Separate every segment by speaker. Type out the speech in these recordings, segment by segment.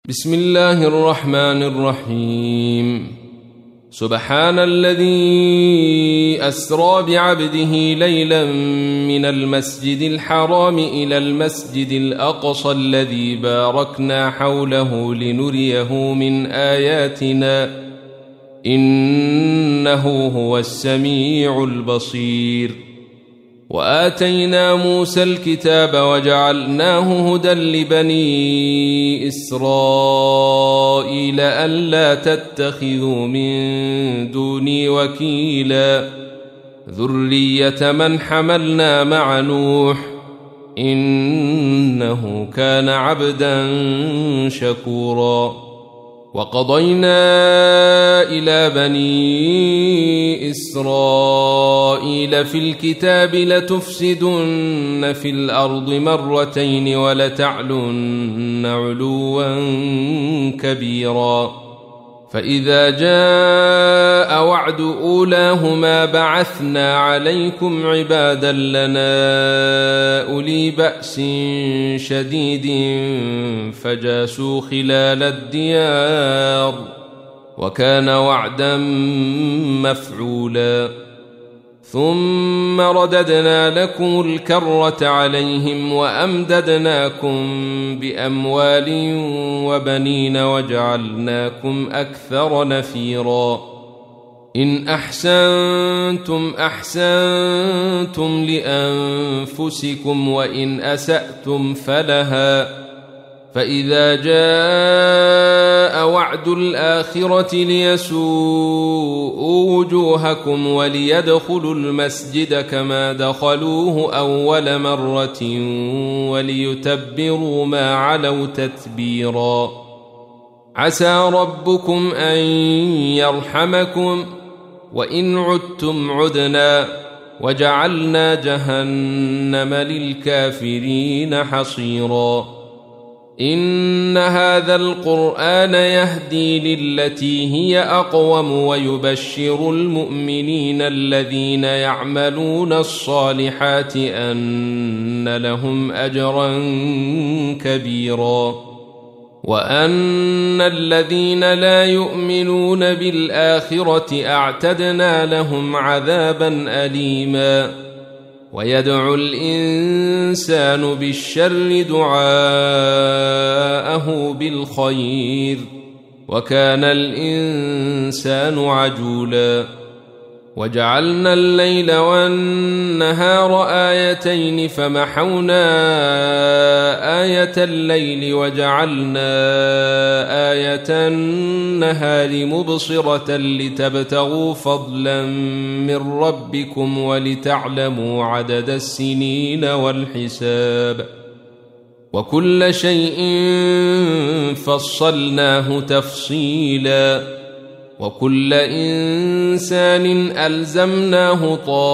Speaker 1: بسم الله الرحمن الرحيم. سبحان الذي أسرى بعبده ليلا من المسجد الحرام إلى المسجد الأقصى الذي باركنا حوله لنريه من آياتنا إنه هو السميع البصير. وآتينا موسى الكتاب وجعلناه هدى لبني إسرائيل ألا تتخذوا من دوني وكيلا ذرية من حملنا مع نوح إنه كان عبدا شكورا. وقضينا إلى بني إسرائيل في الكتاب لتفسدن في الأرض مرتين ولتعلن علوا كبيرا. فإذا جاء وعد أولاهما بعثنا عليكم عبادا لنا أولي بأس شديد فجاسوا خلال الديار وكان وعدا مفعولا. ثم رددنا لكم الكرة عليهم وأمددناكم بأموال وبنين وجعلناكم أكثر نفيرا. إن أحسنتم أحسنتم لأنفسكم وإن أسأتم فلها. فإذا جاء وعد الآخرة ليسوءوا وجوهكم وليدخلوا المسجد كما دخلوه أول مرة وليتبروا ما علوا تتبيرا. عسى ربكم أن يرحمكم وإن عدتم عدنا وجعلنا جهنم للكافرين حصيرا. إن هذا القرآن يهدي للتي هي أقوم ويبشر المؤمنين الذين يعملون الصالحات أن لهم أجرا كبيرا وأن الذين لا يؤمنون بالآخرة أعتدنا لهم عذابا أليما. ويدعو الإنسان بالشر دعاءه بالخير وكان الإنسان عجولا. وجعلنا الليل والنهار آيتين فمحونا آية الليل وجعلنا آية النهار مبصرة لتبتغوا فضلا من ربكم ولتعلموا عدد السنين والحساب وكل شيء فصلناه تفصيلا. وكل إنسان ألزمناه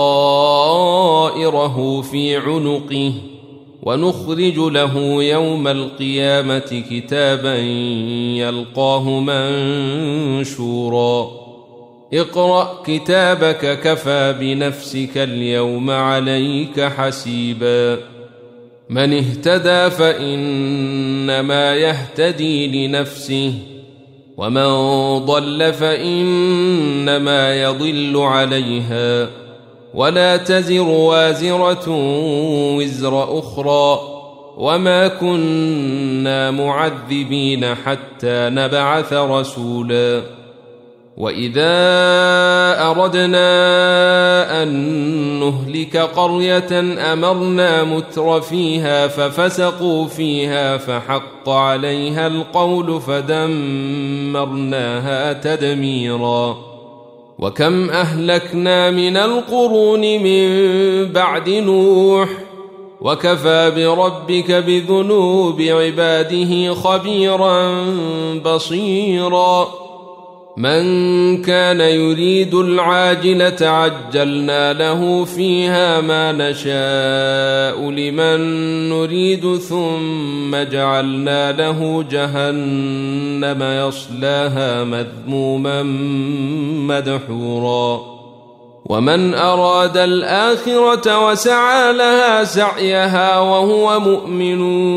Speaker 1: طائره في عنقه ونخرج له يوم القيامة كتابا يلقاه منشورا. اقرأ كتابك كفى بنفسك اليوم عليك حسيبا. من اهتدى فإنما يهتدي لنفسه ومن ضل فإنما يضل عليها ولا تزر وازرة وزر أخرى وما كنا معذبين حتى نبعث رسولا. وإذا أردنا أن نهلك قرية أمرنا متر فيها ففسقوا فيها فحق عليها القول فدمرناها تدميرا. وكم أهلكنا من القرون من بعد نوح وكفى بربك بذنوب عباده خبيرا بصيرا. من كان يريد العاجلة عجلنا له فيها ما نشاء لمن نريد ثم جعلنا له جهنم يصلاها مذموما مدحورا. ومن أراد الآخرة وسعى لها سعيها وهو مؤمن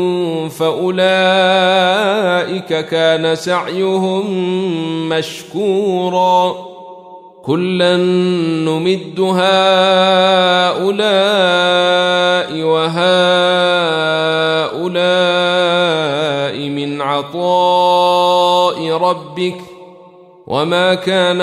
Speaker 1: فأولئك كان سعيهم مشكورا كلا نمد هؤلاء وهؤلاء من عطاء ربك وما كان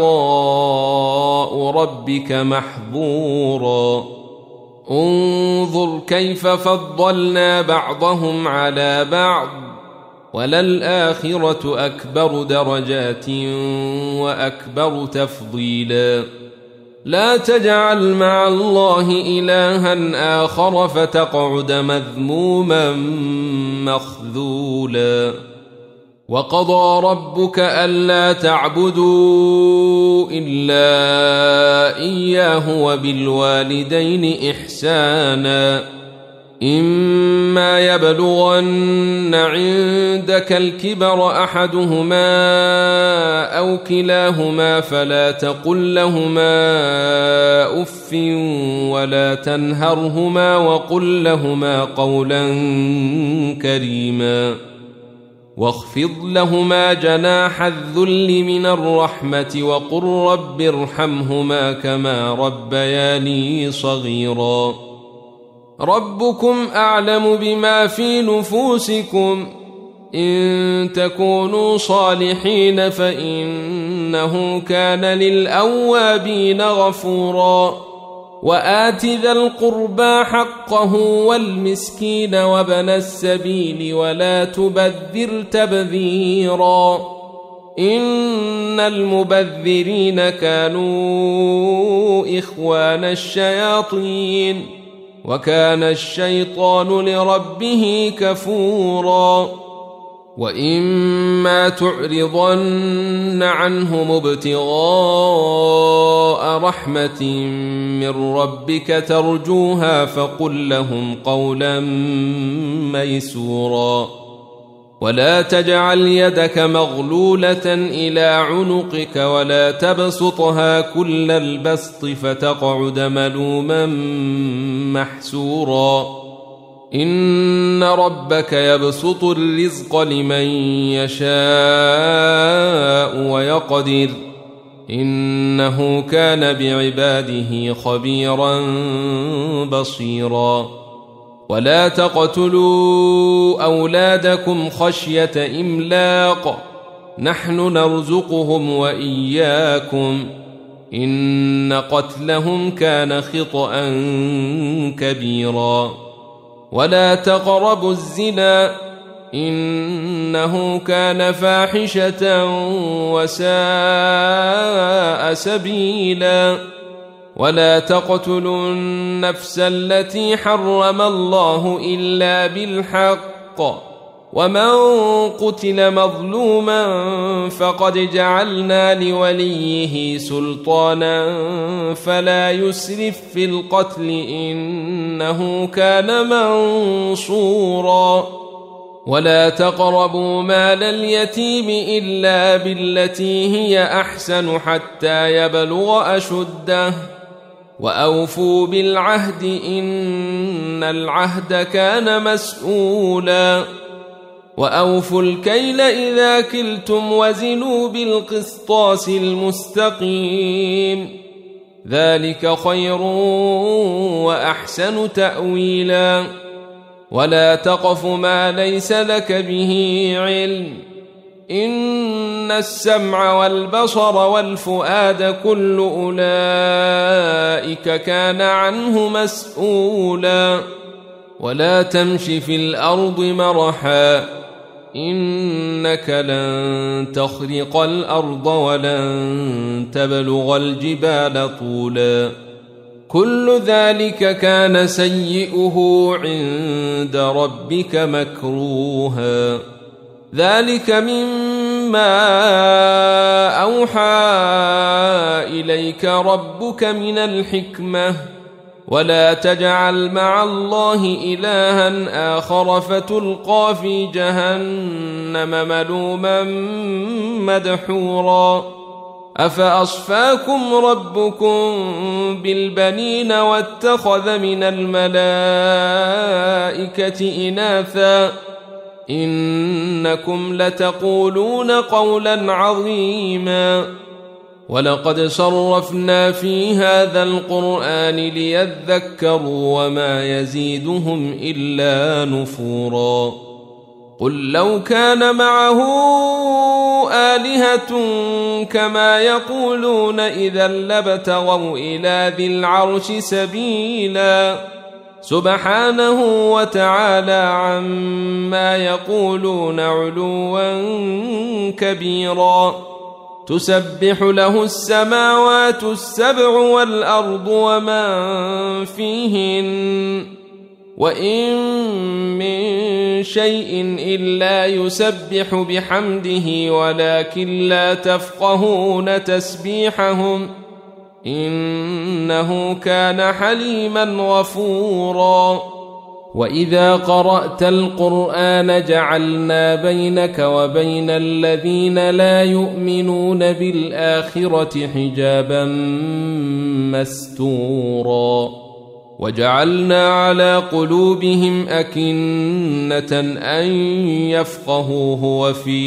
Speaker 1: عطاء ربك محظورا انظر كيف فضلنا بعضهم على بعض وللآخرة أكبر درجات وأكبر تفضيلا لا تجعل مع الله إلها آخر فتقعد مذموما مخذولا وقضى ربك ألا تعبدوا إلا إياه وبالوالدين إحسانا إما يبلغن عندك الكبر أحدهما أو كلاهما فلا تقل لهما أف ولا تنهرهما وقل لهما قولا كريما واخفض لهما جناح الذل من الرحمة وقل رب ارحمهما كما ربياني صغيرا ربكم أعلم بما في نفوسكم إن تكونوا صالحين فإنه كان للأوابين غفورا وآت ذا القربى حقه والمسكين وابن السبيل ولا تبذر تبذيرا إن المبذرين كانوا إخوان الشياطين وكان الشيطان لربه كفورا وإما تعرضن عنهم ابتغاء رحمة من ربك ترجوها فقل لهم قولا ميسورا ولا تجعل يدك مغلولة إلى عنقك ولا تبسطها كل البسط فتقعد ملوما محسورا إن ربك يبسط الرزق لمن يشاء ويقدر إنه كان بعباده خبيرا بصيرا ولا تقتلوا أولادكم خشية إملاق نحن نرزقهم وإياكم إن قتلهم كان خطأ كبيرا ولا تقربوا الزنا إنه كان فاحشة وساء سبيلا ولا تقتلوا النفس التي حرم الله إلا بالحق ومن قتل مظلوما فقد جعلنا لوليه سلطانا فلا يسرف في القتل إنه كان منصورا ولا تقربوا مال اليتيم إلا بالتي هي أحسن حتى يبلغ أشده وأوفوا بالعهد إن العهد كان مسؤولا وأوفوا الكيل إذا كلتم وزنوا بالقسطاس المستقيم ذلك خير وأحسن تأويلا ولا تقف ما ليس لك به علم إن السمع والبصر والفؤاد كل أولئك كان عنه مسؤولا ولا تمش في الأرض مرحا إنك لن تخرق الأرض ولن تبلغ الجبال طولا كل ذلك كان سيئه عند ربك مكروها ذلك مما أوحى إليك ربك من الحكمة ولا تجعل مع الله إلها آخر فتلقى في جهنم ملوما مدحورا أفأصفاكم ربكم بالبنين واتخذ من الملائكة إناثا إنكم لتقولون قولا عظيما ولقد صرفنا في هذا القرآن ليذكروا وما يزيدهم إلا نفورا قل لو كان معه آلهة كما يقولون إذا لابتغوا إلى ذي العرش سبيلا سبحانه وتعالى عما يقولون علوا كبيرا تسبح له السماوات السبع والأرض ومن فيهن وإن من شيء إلا يسبح بحمده ولكن لا تفقهون تسبيحهم إنه كان حليما غفورا وإذا قرأت القرآن جعلنا بينك وبين الذين لا يؤمنون بالآخرة حجابا مستورا وجعلنا على قلوبهم أكنة أن يفقهوه وفي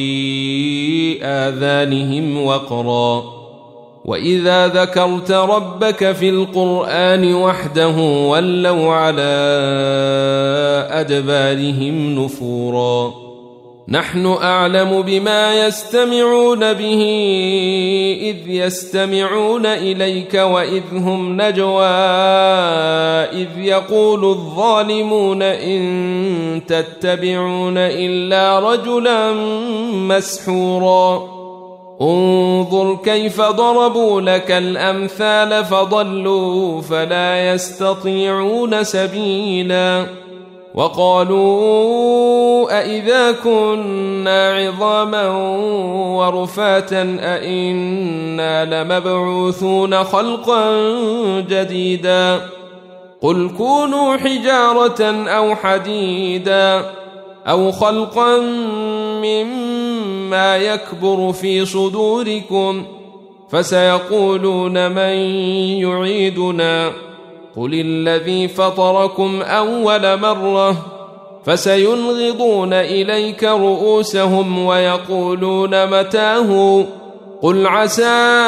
Speaker 1: آذانهم وقرا وإذا ذكرت ربك في القرآن وحده ولوا على أدبارهم نفورا نحن أعلم بما يستمعون به إذ يستمعون إليك وإذ هم نجوى إذ يقول الظالمون إن تتبعون إلا رجلا مسحورا انظر كيف ضربوا لك الأمثال فضلوا فلا يستطيعون سبيلا وقالوا أئذا كنا عظاما ورفاتا أئنا لمبعوثون خلقا جديدا قل كونوا حجارة أو حديدا أو خلقا مما يكبر في صدوركم فسيقولون من يعيدنا قل الذي فطركم أول مرة فسينغضون إليك رؤوسهم ويقولون متاه قل عسى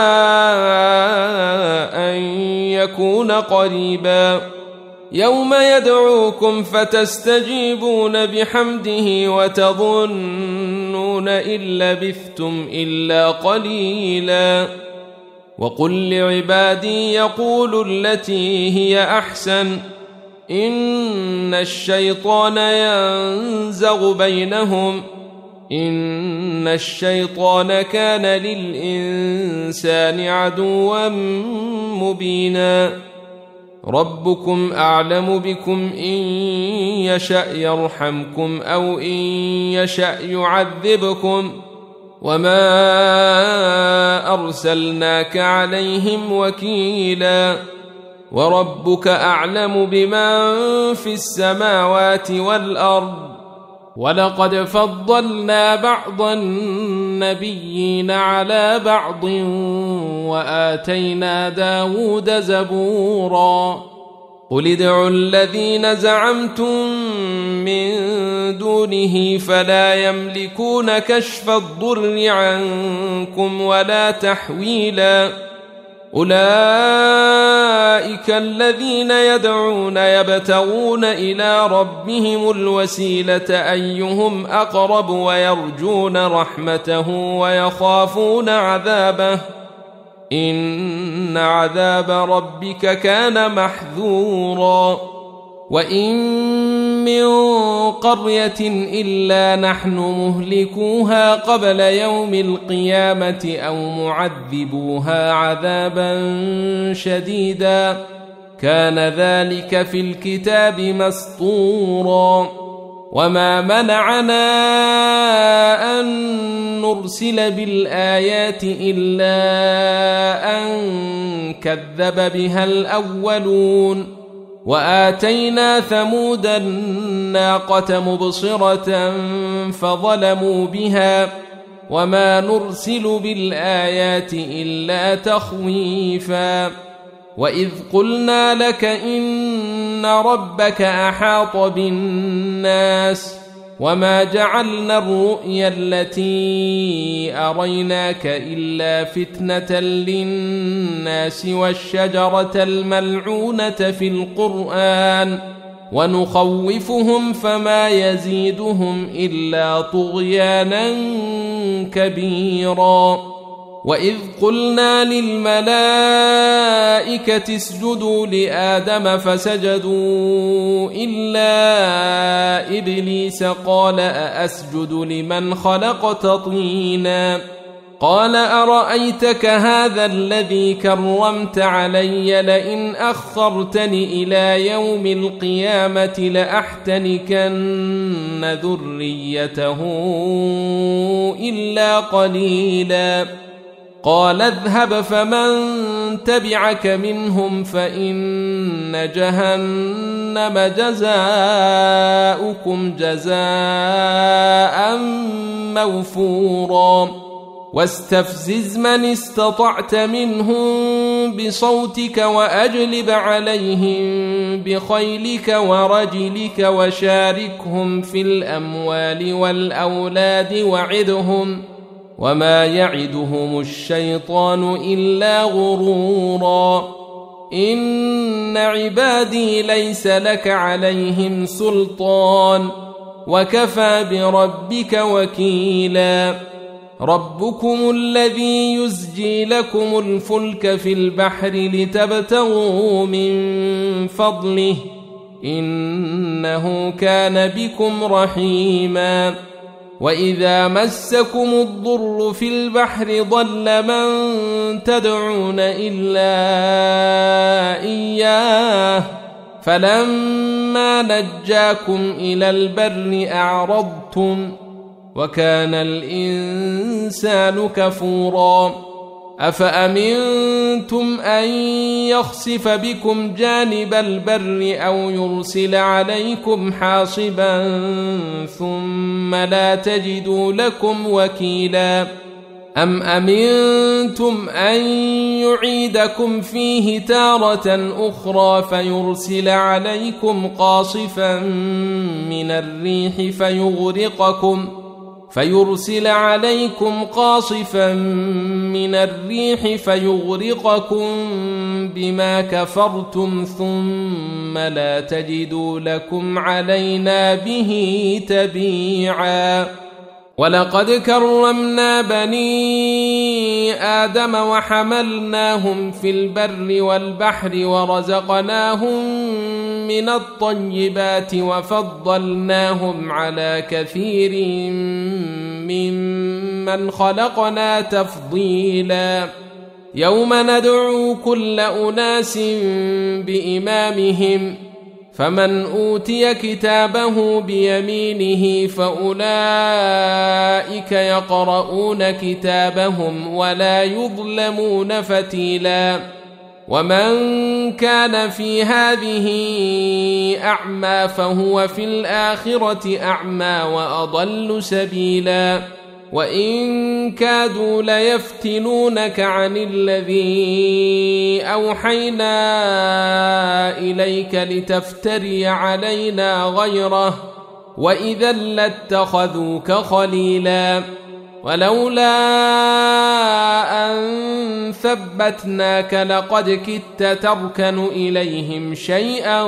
Speaker 1: أن يكون قريبا يوم يدعوكم فتستجيبون بحمده وتظنون إن لبثتم إلا قليلا وقل لعبادي يقولوا التي هي أحسن إن الشيطان ينزغ بينهم إن الشيطان كان للإنسان عدوا مبينا ربكم أعلم بكم إن يشأ يرحمكم أو إن يشأ يعذبكم وما أرسلناك عليهم وكيلا وربك أعلم بمن في السماوات والأرض ولقد فضلنا بعض النبيين على بعض وآتينا داود زبورا قل ادعوا الذين زعمتم من دونه فلا يملكون كشف الضر عنكم ولا تحويلا أولئك الذين يدعون يبتغون إلى ربهم الوسيلة أيهم أقرب ويرجون رحمته ويخافون عذابه إن عذاب ربك كان محذورا وإن من قرية إلا نحن مهلكوها قبل يوم القيامة أو معذبوها عذابا شديدا كان ذلك في الكتاب مسطورا وما منعنا أن نرسل بالآيات إلا أن كذب بها الأولون وآتينا ثمود الناقة مبصرة فظلموا بها وما نرسل بالآيات إلا تخويفا وإذ قلنا لك إن ربك أحاط بالناس وما جعلنا الرؤيا التي أريناك إلا فتنة للناس والشجرة الملعونة في القرآن ونخوفهم فما يزيدهم إلا طغيانا كبيرا وإذ قلنا للملائكة اسجدوا لآدم فسجدوا إلا إبليس قال أأسجد لمن خلقت طينا قال أرأيتك هذا الذي كرمت علي لئن أخرتني إلى يوم القيامة لأحتنكن ذريته إلا قليلا قال اذهب فمن تبعك منهم فإن جهنم جزاؤكم جزاء موفورا واستفزز من استطعت منهم بصوتك وأجلب عليهم بخيلك ورجلك وشاركهم في الأموال والأولاد وعدهم وما يعدهم الشيطان إلا غرورا إن عبادي ليس لك عليهم سلطان وكفى بربك وكيلا ربكم الذي يزجي لكم الفلك في البحر لتبتغوا من فضله إنه كان بكم رحيما وإذا مسكم الضر في البحر ضل من تدعون إلا إياه فلما نجاكم إلى البر أعرضتم وكان الإنسان كفورا أفأمنتم أن يخسف بكم جانب البر أو يرسل عليكم حاصبا ثم لا تجدوا لكم وكيلا أم أمنتم أن يعيدكم فيه تارة أخرى فيرسل عليكم قاصفا من الريح فيغرقكم بما كفرتم ثم لا تجدوا لكم علينا به تبيعا ولقد كرمنا بني آدم وحملناهم في البر والبحر ورزقناهم من الطيبات وفضلناهم على كثير ممن خلقنا تفضيلا يوم ندعو كل أناس بإمامهم فمن أوتي كتابه بيمينه فأولئك يقرؤون كتابهم ولا يظلمون فتيلا ومن كان في هذه أعمى فهو في الآخرة أعمى وأضل سبيلا وإن كادوا ليفتنونك عن الذي أوحينا إليك لتفتري علينا غيره وإذا لاتخذوك خليلا ولولا أن ثبتناك لقد كدت تركن إليهم شيئا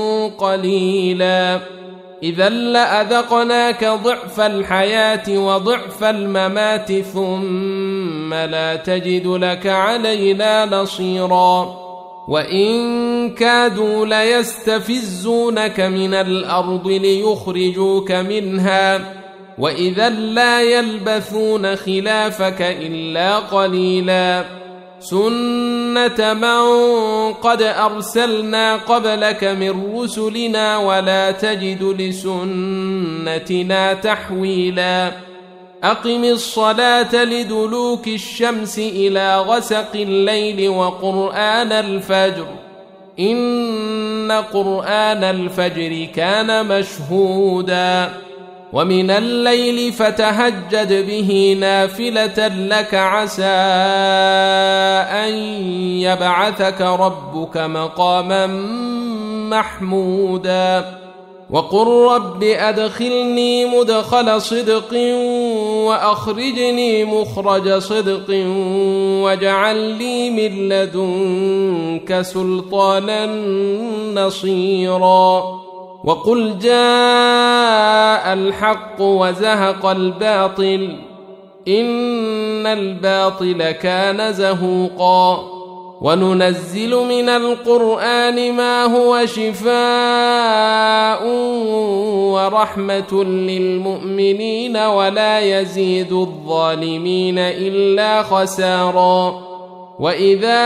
Speaker 1: قليلا إذا لأذقناك ضعف الحياة وضعف الممات ثم لا تجد لك علينا نصيرا وإن كادوا ليستفزونك من الأرض ليخرجوك منها وإذا لا يلبثون خلافك إلا قليلا سنة من قد أرسلنا قبلك من رسلنا ولا تجد لسنتنا تحويلا أقم الصلاة لدلوك الشمس إلى غسق الليل وقرآن الفجر إن قرآن الفجر كان مشهودا ومن الليل فتهجد به نافلة لك عسى أن يبعثك ربك مقاما محمودا وقل رب أدخلني مدخل صدق وأخرجني مخرج صدق واجعل لي من لدنك سلطانا نصيرا وقل جاء الحق وزهق الباطل إن الباطل كان زهوقا وننزل من القرآن ما هو شفاء ورحمة للمؤمنين ولا يزيد الظالمين إلا خسارا وإذا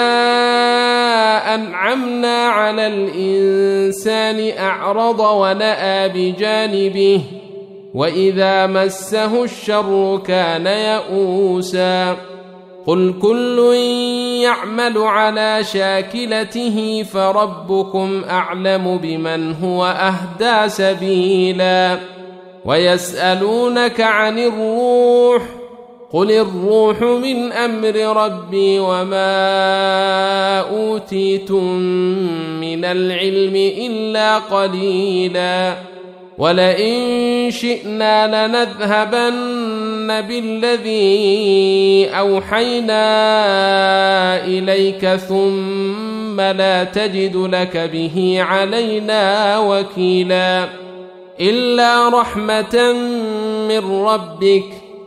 Speaker 1: أنعمنا على الإنسان أعرض ونأى بجانبه وإذا مسه الشر كان يئوسا قل كل يعمل على شاكلته فربكم أعلم بمن هو أهدى سبيلا ويسألونك عن الروح قل الروح من أمر ربي وما أوتيتم من العلم إلا قليلا ولئن شئنا لنذهبن بالذي أوحينا إليك ثم لا تجد لك به علينا وكيلا إلا رحمة من ربك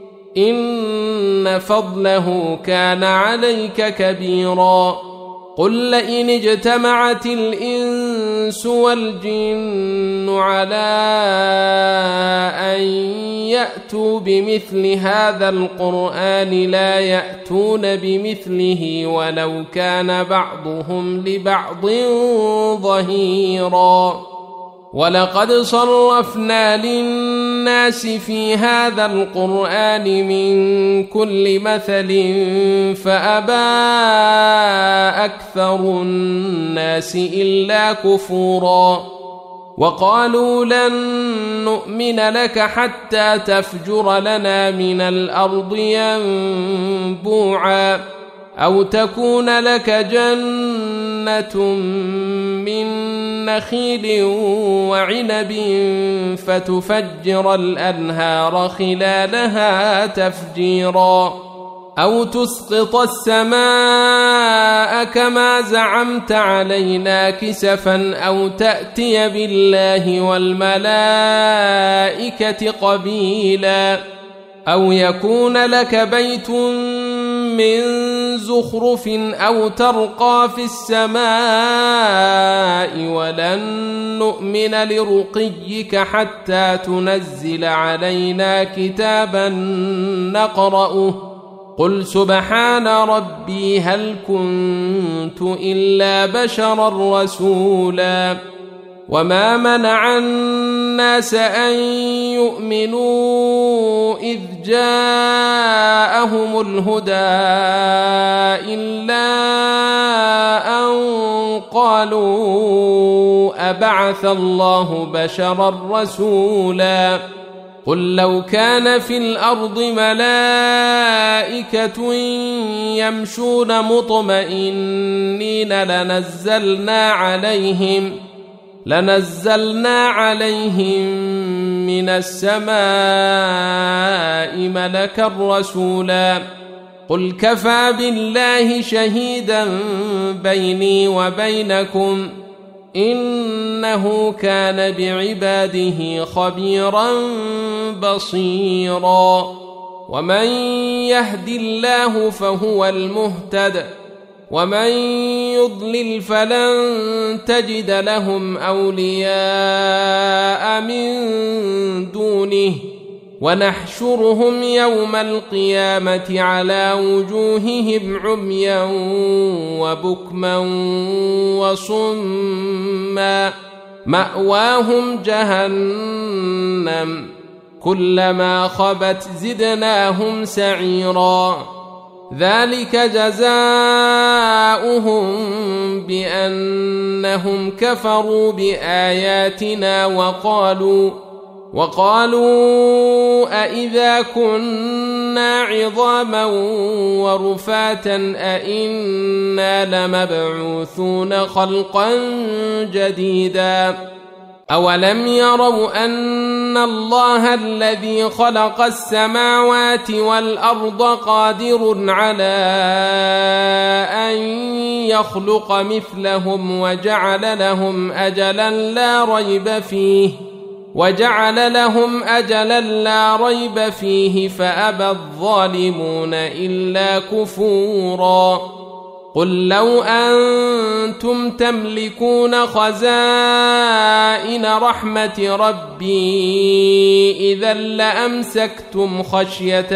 Speaker 1: إن فضله كان عليك كبيرا قل لئن اجتمعت الإنس والجن على أن يأتوا بمثل هذا القرآن لا يأتون بمثله ولو كان بعضهم لبعض ظهيرا ولقد صرفنا للناس في هذا القرآن من كل مثل فأبى أكثر الناس إلا كفورا وقالوا لن نؤمن لك حتى تفجر لنا من الأرض ينبوعا أو تكون لك جنة من نخيل وعنب فتفجر الأنهار خلالها تفجيرا أو تسقط السماء كما زعمت علينا كسفا أو تأتي بالله والملائكة قبيلا أو يكون لك بيت من زخرف أو ترقى في السماء ولن نؤمن لرقيك حتى تنزل علينا كتابا نقرأه قل سبحان ربي هل كنت إلا بشرا رسولا وما منع الناس أن يؤمنوا إذ جاءهم الهدى إلا أن قالوا أبعث الله بشرا رسولا قل لو كان في الأرض ملائكة يمشون مطمئنين لنزلنا عليهم من السماء ملكا رسولا قل كفى بالله شهيدا بيني وبينكم إنه كان بعباده خبيرا بصيرا ومن يهد الله فهو المهتد ومن يضلل فلن تجد لهم أولياء من دونه ونحشرهم يوم القيامة على وجوههم عميا وبكما وصما مأواهم جهنم كلما خبت زدناهم سعيرا ذلك جزاؤهم بأنهم كفروا بآياتنا وقالوا أإذا كنا عظاما ورفاتا أإنا لمبعوثون خلقا جديدا أولم يروا أن الله الذي خلق السماوات والأرض قادر على أن يخلق مثلهم وجعل لهم أجلا لا ريب فيه فأبى الظالمون إلا كفورا قل لو أنتم تملكون خزائن رحمة ربي إذا لأمسكتم خشية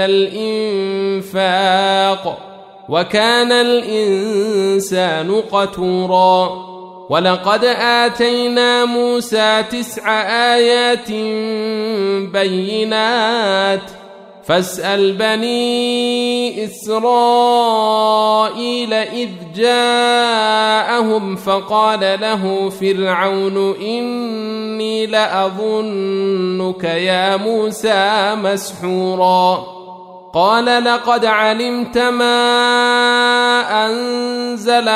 Speaker 1: الإنفاق وكان الإنسان قتورا ولقد آتينا موسى 9 آيات بينات فاسأل بني إسرائيل إذ جاءهم فقال له فرعون إني لأظنك يا موسى مسحورا قال لقد علمت ما أنزل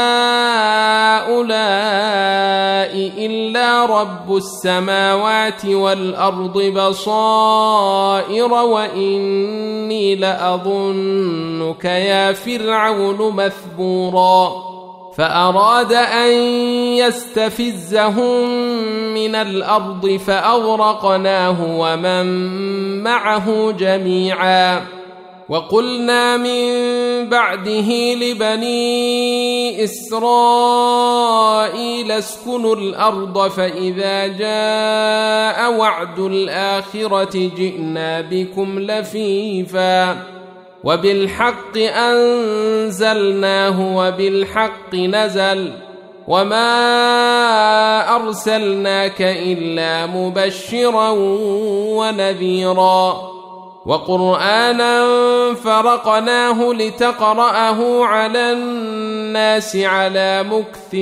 Speaker 1: هؤلاء إلا رب السماوات والأرض بصائر وإني لأظنك يا فرعون مثبورا فأراد أن يستفزهم من الأرض فأغرقناه ومن معه جميعا وقلنا من بعده لبني إسرائيل اسكنوا الأرض فإذا جاء وعد الآخرة جئنا بكم لفيفا وبالحق أنزلناه وبالحق نزل وما أرسلناك إلا مبشرا ونذيرا وقرآنا فرقناه لتقرأه على الناس على مكث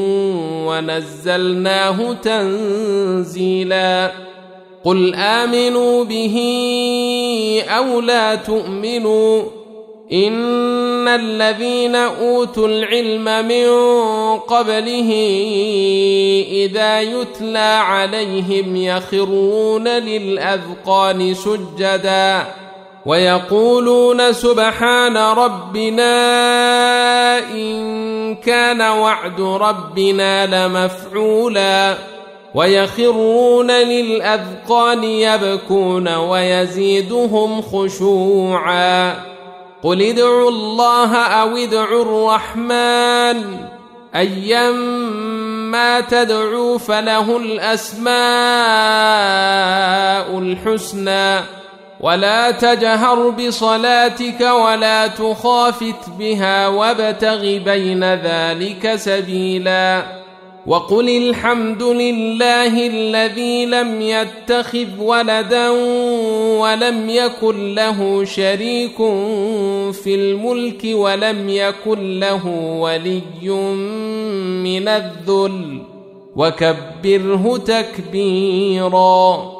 Speaker 1: ونزلناه تنزيلا قل آمنوا به أو لا تؤمنوا إن الذين أوتوا العلم من قبله إذا يتلى عليهم يخرون للأذقان سجدا ويقولون سبحان ربنا إن كان وعد ربنا لمفعولا ويخرون للأذقان يبكون ويزيدهم خشوعا قل ادعوا الله أو ادعوا الرحمن أيما تدعوا فله الأسماء الحسنى ولا تجهر بصلاتك ولا تخافت بها وابتغ بين ذلك سبيلا وقل الحمد لله الذي لم يتخذ ولدا ولم يكن له شريك في الملك ولم يكن له ولي من الذل وكبره تكبيرا